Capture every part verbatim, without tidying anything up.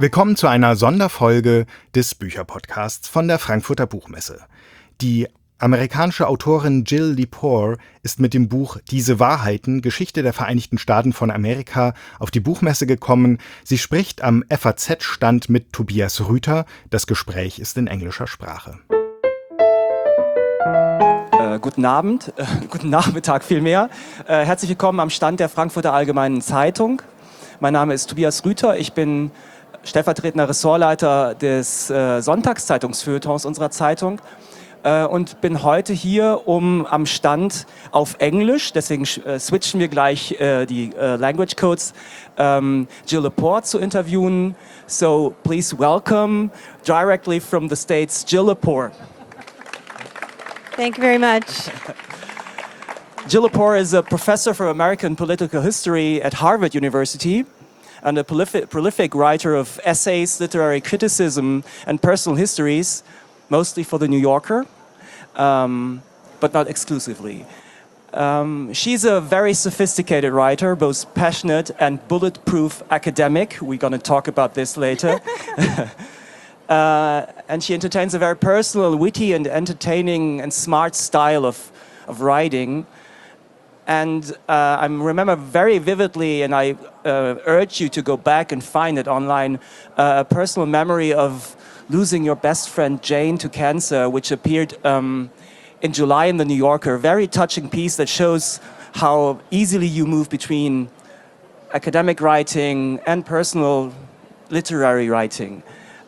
Willkommen zu einer Sonderfolge des Bücherpodcasts von der Frankfurter Buchmesse. Die amerikanische Autorin Jill Lepore ist mit dem Buch Diese Wahrheiten, Geschichte der Vereinigten Staaten von Amerika auf die Buchmesse gekommen. Sie spricht am F A Z-Stand mit Tobias Rüther. Das Gespräch ist in englischer Sprache. Äh, guten Abend, äh, guten Nachmittag vielmehr. Äh, herzlich willkommen am Stand der Frankfurter Allgemeinen Zeitung. Mein Name ist Tobias Rüther, ich bin stellvertretender Ressortleiter des äh, Sonntagszeitungsfeuilletons unserer Zeitung äh, und bin heute hier, um am Stand auf Englisch, deswegen äh, switchen wir gleich äh, die äh, Language Codes, ähm, Jill Lepore zu interviewen. So please welcome directly from the States, Jill Lepore. Thank you very much. Jill Lepore is a professor for American political history at Harvard University and a prolific, prolific writer of essays, literary criticism, and personal histories, mostly for The New Yorker, um, but not exclusively. Um, she's a very sophisticated writer, both passionate and bulletproof academic. We're going to talk about this later. uh, and she entertains a very personal, witty, and entertaining and smart style of, of writing. And uh, I remember very vividly, and I uh, urge you to go back and find it online, uh, a personal memory of losing your best friend Jane to cancer, which appeared um, in July in The New Yorker. A very touching piece that shows how easily you move between academic writing and personal literary writing.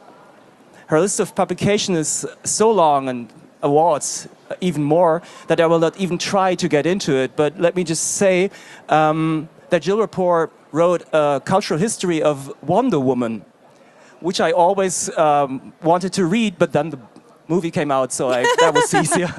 Her list of publication is so long, and awards even more, that I will not even try to get into it. But let me just say um, that Jill Lepore wrote a cultural history of Wonder Woman, which I always um, wanted to read, but then the movie came out, so I, that was easier.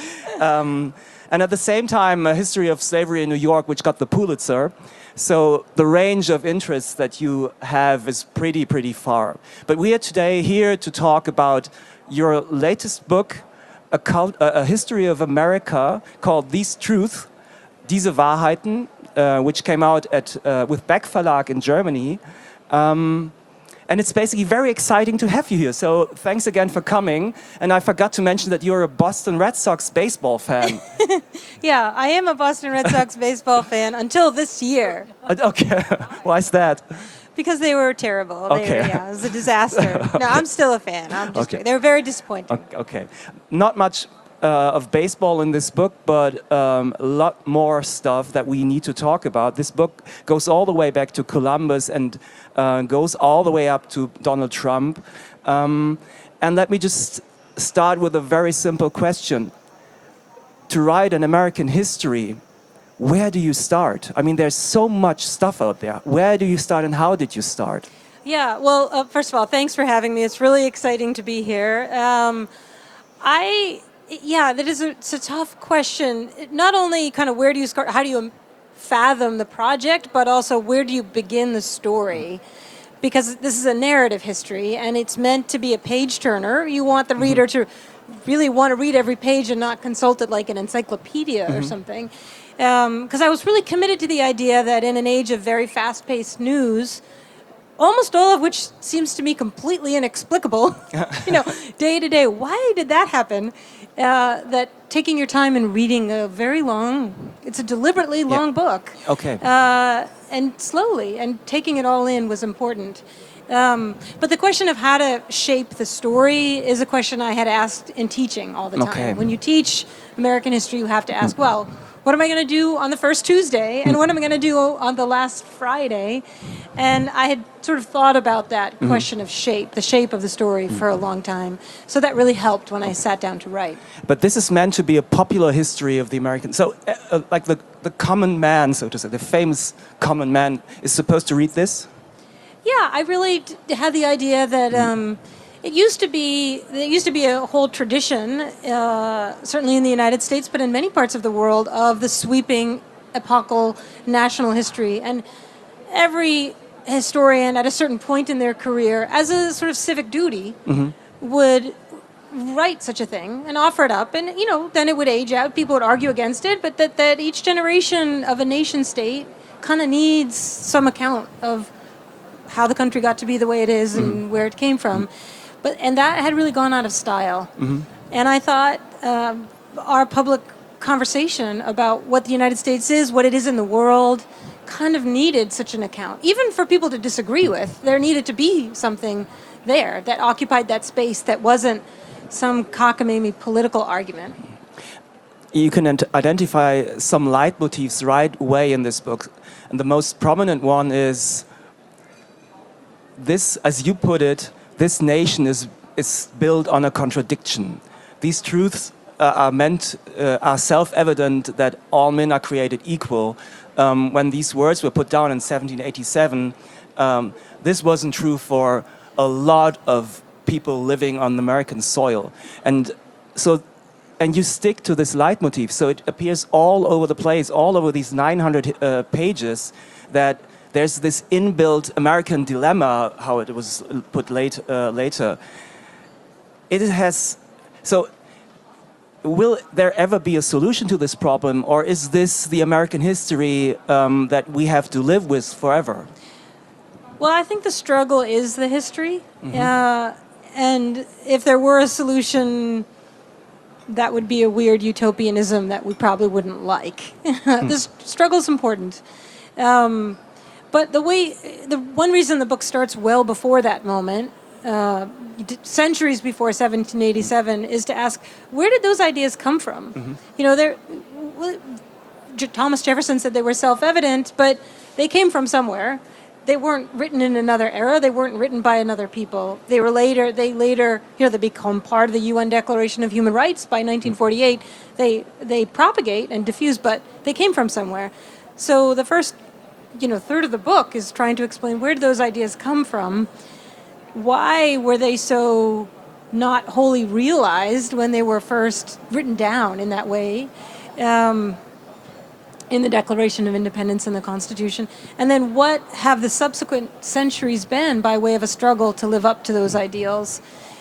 um, and at the same time, a history of slavery in New York, which got the Pulitzer. So the range of interests that you have is pretty, pretty far. But we are today here to talk about your latest book, A, cult, a history of America called These Truth, Diese Wahrheiten, uh, which came out at uh, with Beck Verlag in Germany. Um, and it's basically very exciting to have you here. So thanks again for coming. And I forgot to mention that you're a Boston Red Sox baseball fan. Yeah, I am a Boston Red Sox baseball fan until this year. Uh, okay, why is that? Because they were terrible. Okay. They were, yeah, it was a disaster. No, I'm still a fan. I'm just, Okay. They were very disappointing. Okay, not much uh, of baseball in this book, but um, a lot more stuff that we need to talk about. This book goes all the way back to Columbus and uh, goes all the way up to Donald Trump. Um, and let me just start with a very simple question. To write an American history, where do you start? I mean, there's so much stuff out there. Where do you start and how did you start? Yeah, well, uh, first of all, thanks for having me. It's really exciting to be here. Um, I, yeah, that is a, it's a tough question. Not only kind of where do you start, how do you fathom the project, but also where do you begin the story? Because this is a narrative history and it's meant to be a page turner. You want the reader to really want to read every page and not consult it like an encyclopedia or something. Because um, I was really committed to the idea that in an age of very fast-paced news, almost all of which seems to me completely inexplicable, you know, day to day, why did that happen? Uh, that taking your time and reading a very long, it's a deliberately long Yeah. book. Okay. Uh, and slowly, and taking it all in was important. Um, but the question of how to shape the story is a question I had asked in teaching all the time. Okay. When you teach American history, you have to ask, well, what am I going to do on the first Tuesday? And what am I going to do on the last Friday? And I had sort of thought about that mm-hmm. question of shape, the shape of the story for a long time. So that really helped when I sat down to write. But this is meant to be a popular history of the American. So, uh, uh, like the, the common man, so to say, the famous common man is supposed to read this? Yeah, I really d- had the idea that um, it used to be there used to be a whole tradition, uh, certainly in the United States, but in many parts of the world, of the sweeping epochal national history. And every historian at a certain point in their career, as a sort of civic duty, mm-hmm. would write such a thing and offer it up. And, you know, then it would age out. People would argue against it, but that, that each generation of a nation state kind of needs some account of how the country got to be the way it is and mm-hmm. where it came from. Mm-hmm. But and that had really gone out of style. Mm-hmm. And I thought um, our public conversation about what the United States is, what it is in the world, kind of needed such an account. Even for people to disagree with, there needed to be something there that occupied that space that wasn't some cockamamie political argument. You can identify some leitmotifs right away in this book. And the most prominent one is this, as you put it, this nation is, is built on a contradiction. These truths uh, are meant, uh, are self-evident that all men are created equal. Um, when these words were put down in seventeen eighty-seven, um, this wasn't true for a lot of people living on American soil. And so, and you stick to this leitmotif, so it appears all over the place, all over these nine hundred uh, pages, that there's this inbuilt American dilemma, how it was put late, uh, later. It has, so will there ever be a solution to this problem, or is this the American history um, that we have to live with forever? Well, I think the struggle is the history. Mm-hmm. uh, and if there were a solution, that would be a weird utopianism that we probably wouldn't like. This struggle is important. Um, but the way, the one reason the book starts well before that moment, uh, centuries before seventeen eighty-seven, is to ask, where did those ideas come from? Mm-hmm. You know, they're, well, Thomas Jefferson said they were self-evident, but they came from somewhere. They weren't written in another era. They weren't written by another people. They were later, they later, you know, they become part of the U N Declaration of Human Rights by nineteen forty-eight. They, they propagate and diffuse, but they came from somewhere. So the first, you know, third of the book is trying to explain, where did those ideas come from? Why were they so not wholly realized when they were first written down in that way? Um, in the Declaration of Independence and the Constitution, and then what have the subsequent centuries been by way of a struggle to live up to those ideals?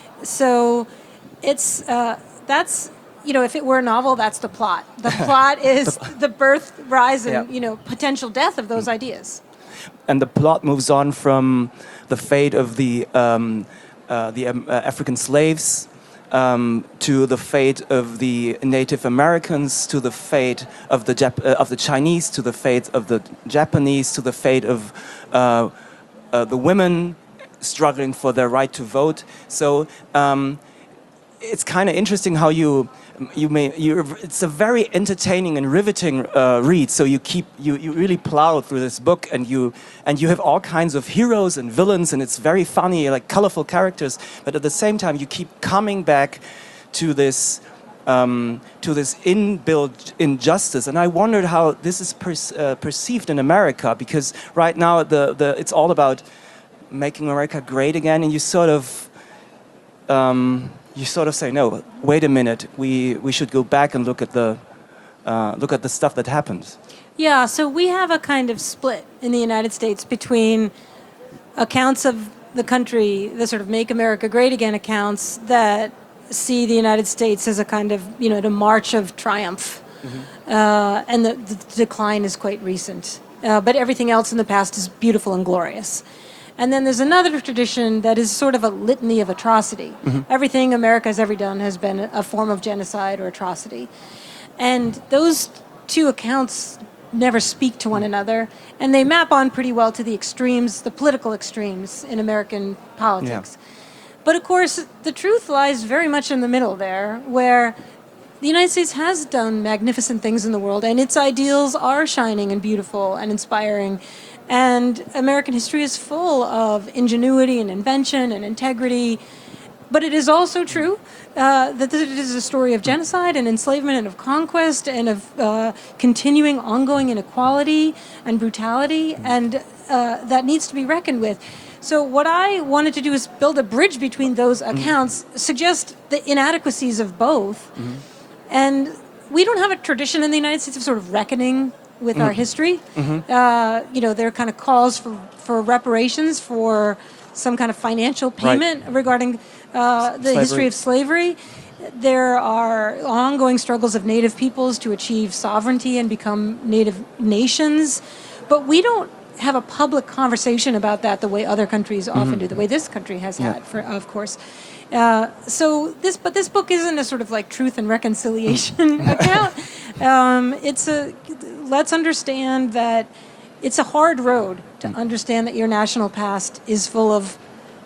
So it's, uh, that's, you know, if it were a novel, that's the plot. The plot is the birth, rise, and, yeah. you know, potential death of those ideas. And the plot moves on from the fate of the, um, uh, the um, uh, African slaves, Um, to the fate of the Native Americans, to the fate of the Jap uh, of the Chinese, to the fate of the Japanese, to the fate of uh, uh, the women struggling for their right to vote. So um, it's kind of interesting how you you may you. It's a very entertaining and riveting uh, read. So you keep you you really plow through this book, and you and you have all kinds of heroes and villains, and it's very funny, like colorful characters. But at the same time, you keep coming back to this um, to this inbuilt injustice. And I wondered how this is per, uh, perceived in America, because right now the the it's all about making America great again, and you sort of. Um, You sort of say, no, wait a minute. We we should go back and look at the uh, look at the stuff that happened. Yeah, so we have a kind of split in the United States between accounts of the country, the sort of Make America Great Again accounts that see the United States as a kind of, you know, the march of triumph, mm-hmm. uh, and the, the decline is quite recent. Uh, but everything else in the past is beautiful and glorious. And then there's another tradition that is sort of a litany of atrocity. Mm-hmm. Everything America has ever done has been a form of genocide or atrocity. And those two accounts never speak to one another, and they map on pretty well to the extremes, the political extremes in American politics. Yeah. But of course, the truth lies very much in the middle there, where the United States has done magnificent things in the world, and its ideals are shining and beautiful and inspiring. And American history is full of ingenuity and invention and integrity. But it is also true uh, that it is a story of genocide and enslavement and of conquest and of uh, continuing ongoing inequality and brutality, and uh, that needs to be reckoned with. So what I wanted to do is build a bridge between those accounts, mm-hmm. suggest the inadequacies of both. Mm-hmm. And we don't have a tradition in the United States of sort of reckoning with mm-hmm. our history. Mm-hmm. Uh, you know, there are kind of calls for, for reparations, for some kind of financial payment right. regarding uh, the slavery. history of slavery. There are ongoing struggles of Native peoples to achieve sovereignty and become Native nations. But we don't have a public conversation about that the way other countries mm-hmm. often do, the way this country has yeah. had, for, of course. Uh, so this, but this book isn't a sort of like truth and reconciliation account. Um, it's a, let's understand that it's a hard road to mm. understand that your national past is full of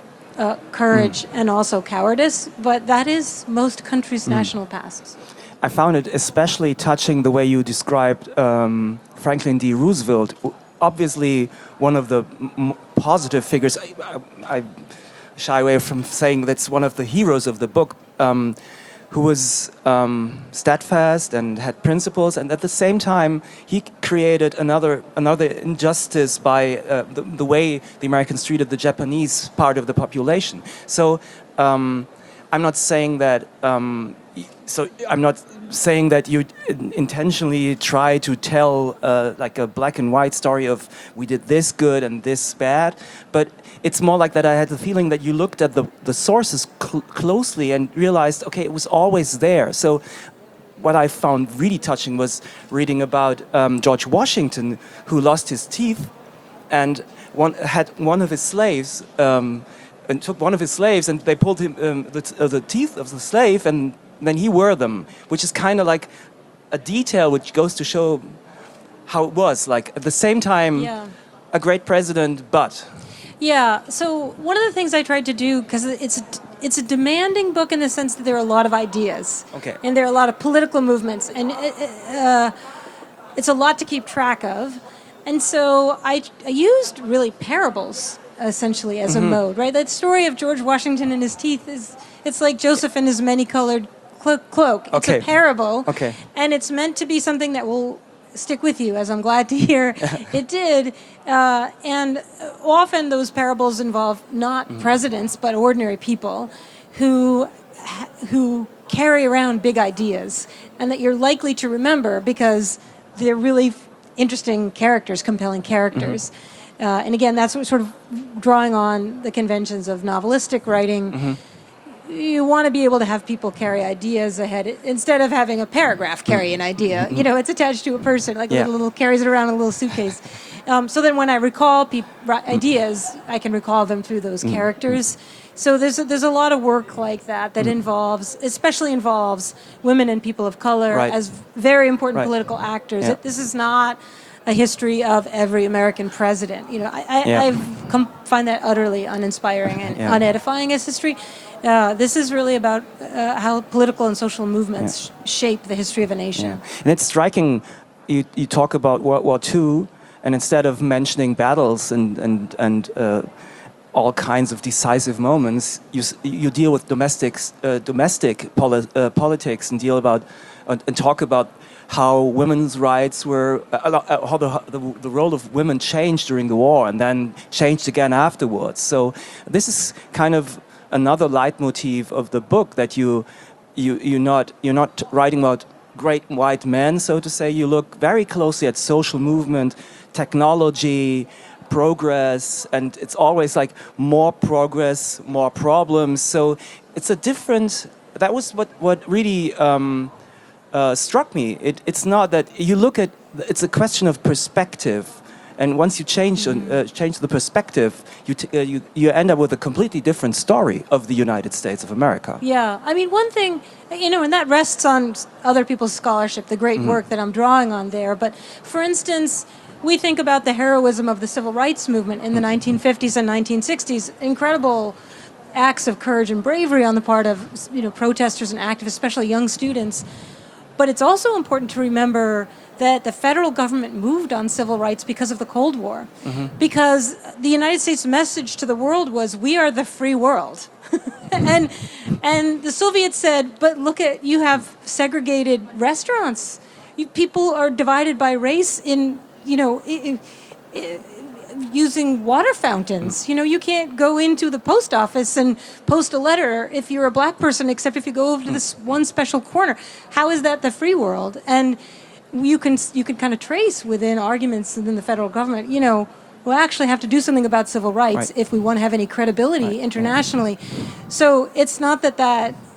uh, courage mm. and also cowardice, but that is most countries' mm. national pasts. I found it especially touching the way you described um, Franklin D. Roosevelt. Obviously, one of the m- positive figures. I, I, I shy away from saying that's one of the heroes of the book, um, who was um, steadfast and had principles, and at the same time he created another another injustice by uh, the, the way the Americans treated the Japanese part of the population. So um, I'm not saying that. Um, so I'm not saying that you intentionally try to tell uh, like a black and white story of we did this good and this bad, but it's more like that I had the feeling that you looked at the, the sources cl- closely and realized, okay, it was always there. So what I found really touching was reading about um, George Washington, who lost his teeth and one, had one of his slaves, um, and took one of his slaves and they pulled him um, the, t- uh, the teeth of the slave and then he wore them, which is kind of like a detail which goes to show how it was. Like at the same time, yeah. a great president, but... Yeah, so one of the things I tried to do, because it's a, it's a demanding book in the sense that there are a lot of ideas. Okay. And there are a lot of political movements, and it, uh, it's a lot to keep track of. And so I, I used really parables, essentially, as mm-hmm. a mode, right? That story of George Washington and his teeth is, it's like Joseph and his many-colored clo- cloak. It's okay. a parable, okay. and it's meant to be something that will stick with you, as I'm glad to hear it did. Uh, and often those parables involve not mm. presidents, but ordinary people who who carry around big ideas and that you're likely to remember because they're really interesting characters, compelling characters. Mm-hmm. Uh, and again, that's what sort of drawing on the conventions of novelistic writing. Mm-hmm. You want to be able to have people carry ideas ahead instead of having a paragraph carry an idea. Mm-hmm. You know, it's attached to a person, like yeah. a little, little carries it around in a little suitcase. Um, so then when I recall pe- ideas, I can recall them through those mm-hmm. characters. So there's a, there's a lot of work like that that mm-hmm. involves, especially involves women and people of color right. as very important right. political actors. Yeah. It, this is not a history of every American president. You know, I, I yeah. I've come find that utterly uninspiring and yeah. unedifying as history. Uh, this is really about uh, how political and social movements yeah. sh- shape the history of a nation. Yeah. And it's striking, you, you talk about World War Two, and instead of mentioning battles and, and, and uh, all kinds of decisive moments, you, you deal with domestic, uh, domestic poli- uh, politics and deal about, uh, and talk about how women's rights were, uh, how the, the, the role of women changed during the war and then changed again afterwards. So this is kind of another leitmotif of the book, that you, you, you're not, you're not writing about great white men, so to say. You look very closely at social movement, technology, progress, and it's always like more progress, more problems. So it's a different, that was what, what really um, uh, struck me. It, it's not that you look at, it's a question of perspective. And once you change mm-hmm. uh, change the perspective, you, t- uh, you you end up with a completely different story of the United States of America. Yeah, I mean, one thing, you know, and that rests on other people's scholarship, the great mm-hmm. work that I'm drawing on there. But for instance, we think about the heroism of the civil rights movement in the nineteen fifties and nineteen sixties, incredible acts of courage and bravery on the part of, you know, protesters and activists, especially young students. But it's also important to remember that the federal government moved on civil rights because of the Cold War. Mm-hmm. Because the United States' message to the world was, we are the free world. and and the Soviets said, but look at, you have segregated restaurants. You, people are divided by race in, you know, I, I, using water fountains. You know, you can't go into the post office and post a letter if you're a black person, except if you go over to this one special corner. How is that the free world? And you can you can kind of trace within arguments within the federal government, you know, we'll actually have to do something about civil rights right. if we want to have any credibility right. internationally. So it's not that that,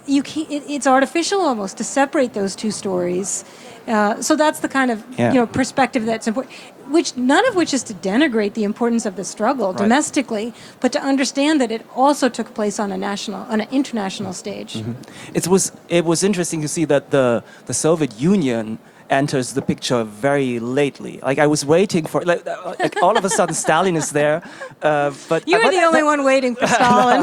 you can't, it, it's artificial almost to separate those two stories. Uh, so that's the kind of Yeah. you know perspective that's important. Which none of which is to denigrate the importance of the struggle Right. domestically, but to understand that it also took place on a national, on an international stage. Mm-hmm. It was it was interesting to see that the the Soviet Union enters the picture very lately. Like I was waiting for, like, uh, like all of a sudden Stalin is there, uh, but You uh, were but the that- only one waiting for Stalin.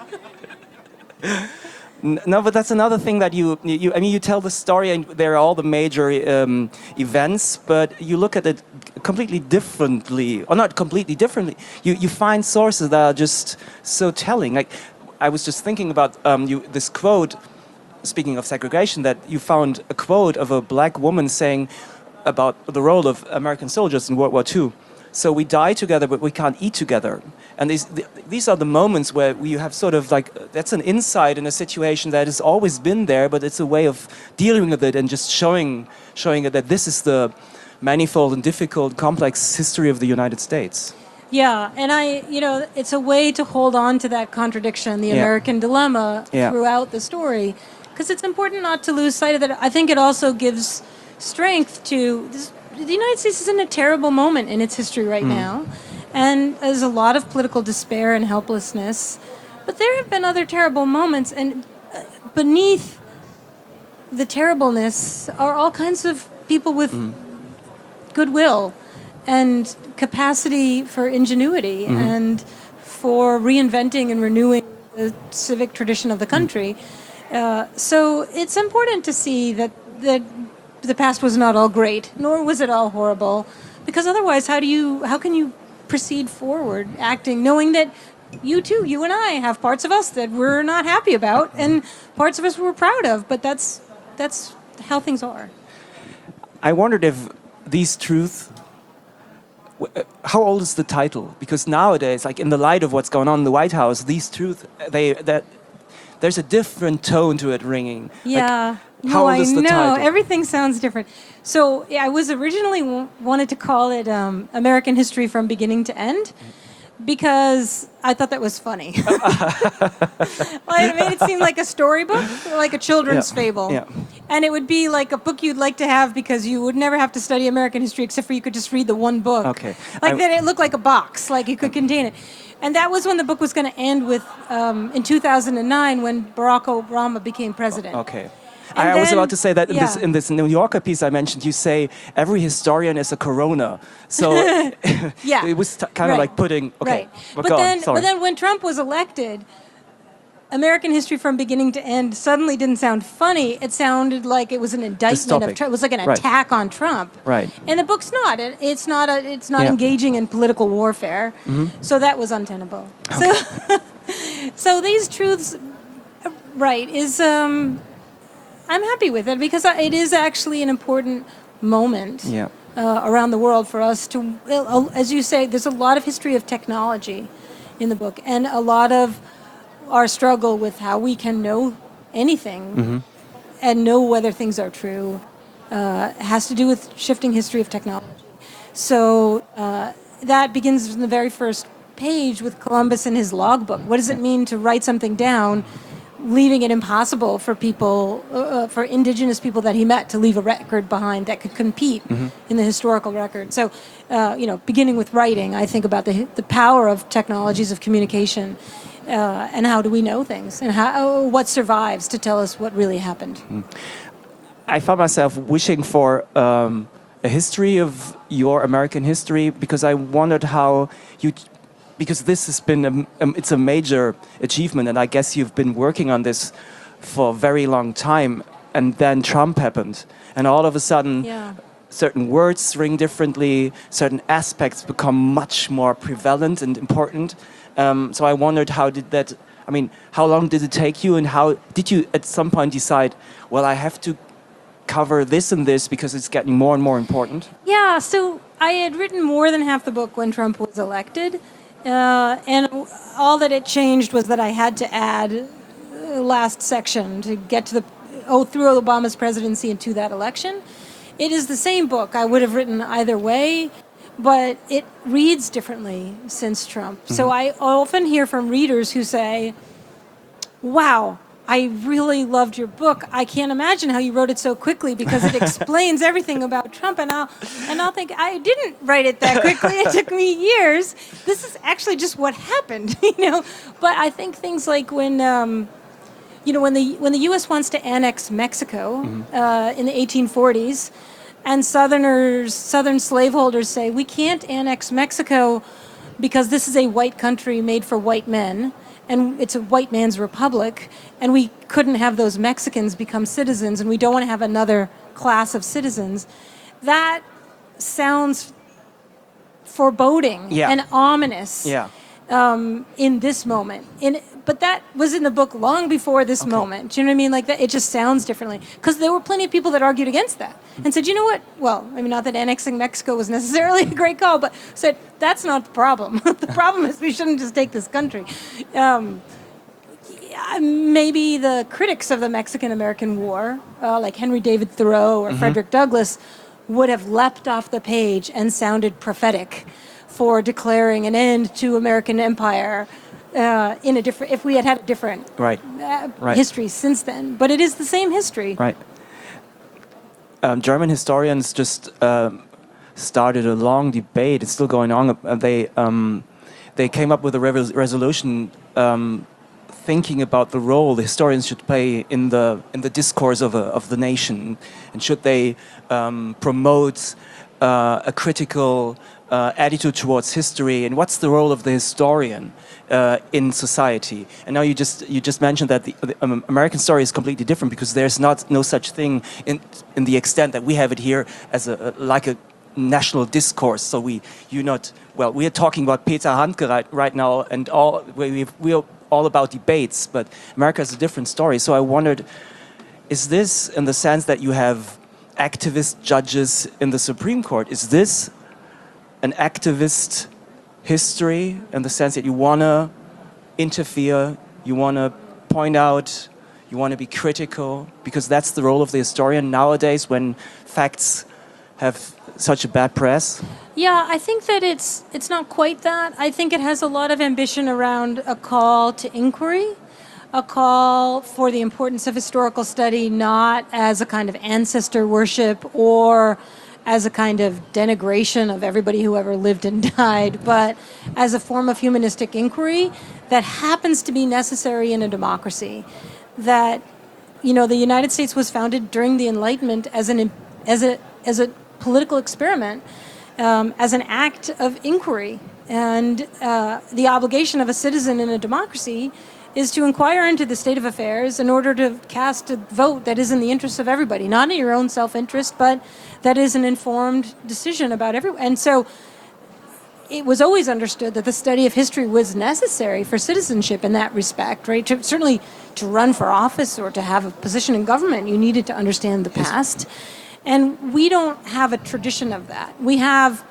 N- No, but that's another thing that you, you I mean, you tell the story and there are all the major um, events, but you look at it completely differently, or not completely differently. You, you find sources that are just so telling. Like, I was just thinking about um, you, this quote, speaking of segregation, that you found a quote of a black woman saying about the role of American soldiers in World War Two. So we die together, but we can't eat together. And these, th- these are the moments where you have sort of like, that's an insight in a situation that has always been there, but it's a way of dealing with it and just showing, showing it that this is the manifold and difficult, complex history of the United States. Yeah, and I, you know, it's a way to hold on to that contradiction, the Yeah. American dilemma, Yeah. throughout the story, because it's important not to lose sight of that. I think it also gives strength to this, the United States is in a terrible moment in its history right now, and there's a lot of political despair and helplessness. But there have been other terrible moments, and uh, beneath the terribleness are all kinds of people with goodwill and capacity for ingenuity and for reinventing and renewing the civic tradition of the country. Uh, so it's important to see that that the past was not all great, nor was it all horrible, because otherwise, how do you how can you proceed forward acting, knowing that you too, you and I, have parts of us that we're not happy about, and parts of us we're proud of, but that's that's how things are. I wondered if these truths, w- uh, how old is the title? Because nowadays, like in the light of what's going on in the White House, these truths, they that there's a different tone to it ringing. Like, Yeah. how no, old is I the know. title? Everything sounds different. So yeah, I was originally w- wanted to call it um, American History from Beginning to End because I thought that was funny. Well, it made it seem like a storybook, like a children's Yeah. fable. Yeah. And it would be like a book you'd like to have because you would never have to study American history except for you could just read the one book. Okay. Like I- that it looked like a box, like you could contain it. And that was when the book was going to end with, um, in two thousand nine, when Barack Obama became president. Okay. And I, I was then- about to say that in, this, yeah. in this New Yorker piece I mentioned, you say every historian is a corona. So Yeah. it was t- kind of Right. like putting, okay, Right. but But go on, then, sorry. but then when Trump was elected, American History from Beginning to End suddenly didn't sound funny. It sounded like it was an indictment of Dystopic. Trump. It was like an Right. attack on Trump. Right. And the book's not. It, it's not. A, it's not Yeah. engaging in political warfare. So that was untenable. So, so these truths, uh, right, is um, I'm happy with it because I- it is actually an important moment Yeah. uh, around the world for us to, uh, as you say, there's a lot of history of technology in the book, and a lot of our struggle with how we can know anything and know whether things are true uh, has to do with shifting history of technology. So uh, that begins in the very first page with Columbus and his logbook. What does it mean to write something down, leaving it impossible for people, uh, for indigenous people that he met to leave a record behind that could compete in the historical record. So, uh, you know, beginning with writing, I think about the the power of technologies of communication, uh, and how do we know things, and how what survives to tell us what really happened. I found myself wishing for um, a history of your American history because I wondered how you, because this has been, a, um, it's a major achievement, and I guess you've been working on this for a very long time, and then Trump happened, and all of a sudden, Yeah. certain words ring differently, certain aspects become much more prevalent and important. Um, so I wondered how did that, I mean, how long did it take you, and how did you at some point decide, well, I have to cover this and this because it's getting more and more important? Yeah, so I had written more than half the book when Trump was elected, uh, and all that it changed was that I had to add uh, last section to get to the oh through Obama's presidency and to that election. It is the same book. I would have written either way, but it reads differently since Trump. So I often hear from readers who say, "Wow, I really loved your book. I can't imagine how you wrote it so quickly because it explains everything about Trump. And I'll, and I'll think, I didn't write it that quickly. It took me years. This is actually just what happened, you know. But I think things like when, um, you know, when the when the U S wants to annex Mexico mm-hmm. uh, in the eighteen forties, and Southerners, Southern slaveholders say, we can't annex Mexico because this is a white country made for white men, and it's a white man's republic, and we couldn't have those Mexicans become citizens, and we don't want to have another class of citizens. That sounds foreboding yeah. and ominous yeah. um, in this moment. In, but that was in the book long before this okay. moment. Do you know what I mean? Like that, it just sounds differently. Because there were plenty of people that argued against that and said, you know what? Well, I mean, not that annexing Mexico was necessarily a great call, but said, that's not the problem. The problem is we shouldn't just take this country. Um, yeah, maybe the critics of the Mexican-American War, uh, like Henry David Thoreau or mm-hmm. Frederick Douglass, would have leapt off the page and sounded prophetic for declaring an end to American empire uh, in a different, if we had had a different right. Uh, right. history since then. But it is the same history. Right. Um, German historians just um, started a long debate. It's still going on. Uh, they um, they came up with a re- resolution um, thinking about the role the historians should play in the in the discourse of a, of the nation, and should they um, promote uh, a critical uh, attitude towards history, and what's the role of the historian uh, in society? And now you just you just mentioned that the, the um, American story is completely different because there's not no such thing in in the extent that we have it here as a like a national discourse. So we you not well we are talking about Peter Handke right, right now, and all we we are all about debates, but America is a different story. So I wondered, is this in the sense that you have activist judges in the Supreme Court, is this an activist history in the sense that you want to interfere, you want to point out, you want to be critical, because that's the role of the historian nowadays when facts have such a bad press? Yeah, I think that it's it's not quite that. I think it has a lot of ambition around a call to inquiry, a call for the importance of historical study, not as a kind of ancestor worship or as a kind of denigration of everybody who ever lived and died, but as a form of humanistic inquiry that happens to be necessary in a democracy. That, you know, the United States was founded during the Enlightenment as an as a as a political experiment, um, as an act of inquiry, and uh, the obligation of a citizen in a democracy is to inquire into the state of affairs in order to cast a vote that is in the interest of everybody, not in your own self-interest, but that is an informed decision about everyone. And so it was always understood that the study of history was necessary for citizenship in that respect, right? To, certainly to run for office or to have a position in government, you needed to understand the past. And we don't have a tradition of that. We have,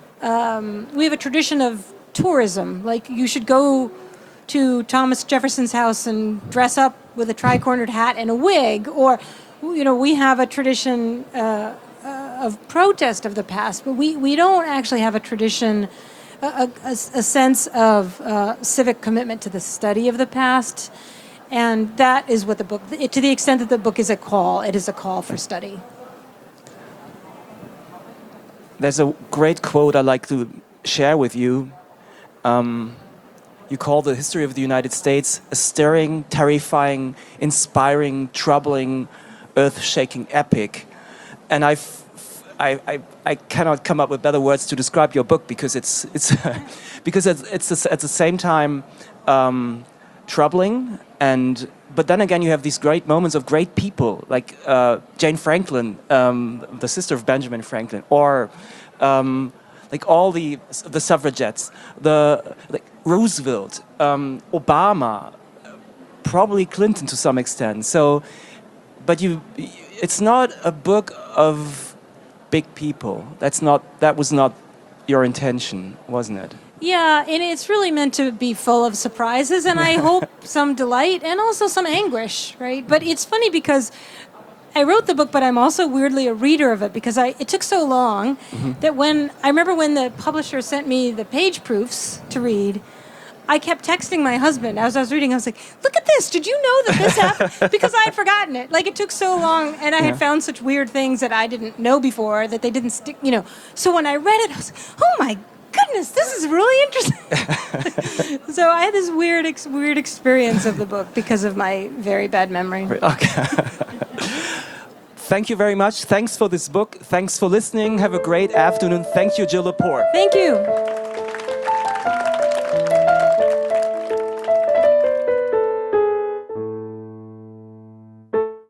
um, we have a tradition of tourism, like you should go to Thomas Jefferson's house and dress up with a tri-cornered hat and a wig, or, you know, we have a tradition uh, uh, of protest of the past, but we, we don't actually have a tradition, a, a, a sense of uh, civic commitment to the study of the past, and that is what the book, to the extent that the book is a call, it is a call for study. There's a great quote I'd like to share with you. Um, You call the history of the United States a stirring, terrifying, inspiring, troubling, earth-shaking epic. And I've, I, I, I cannot come up with better words to describe your book because it's, it's because it's, it's at the same time um, troubling, and but then again you have these great moments of great people like uh, Jane Franklin, um, the sister of Benjamin Franklin, or um, like all the the suffragettes, the like Roosevelt, um, Obama, probably Clinton to some extent. So, but you, it's not a book of big people. That's not. That was not your intention, wasn't it? Yeah, and it's really meant to be full of surprises, and I hope some delight and also some anguish, right? But it's funny because I wrote the book, but I'm also weirdly a reader of it because I it took so long mm-hmm. that when I remember when the publisher sent me the page proofs to read, I kept texting my husband as I was reading. I was like, look at this. Did you know that this happened? Because I had forgotten it. Like, it took so long, and I had Yeah. found such weird things that I didn't know before that they didn't stick, you know. So when I read it, I was like, oh my goodness, this is really interesting. So I had this weird, ex- weird experience of the book because of my very bad memory. Okay. Thank you very much. Thanks for this book. Thanks for listening. Have a great afternoon. Thank you, Jill Lepore. Thank you.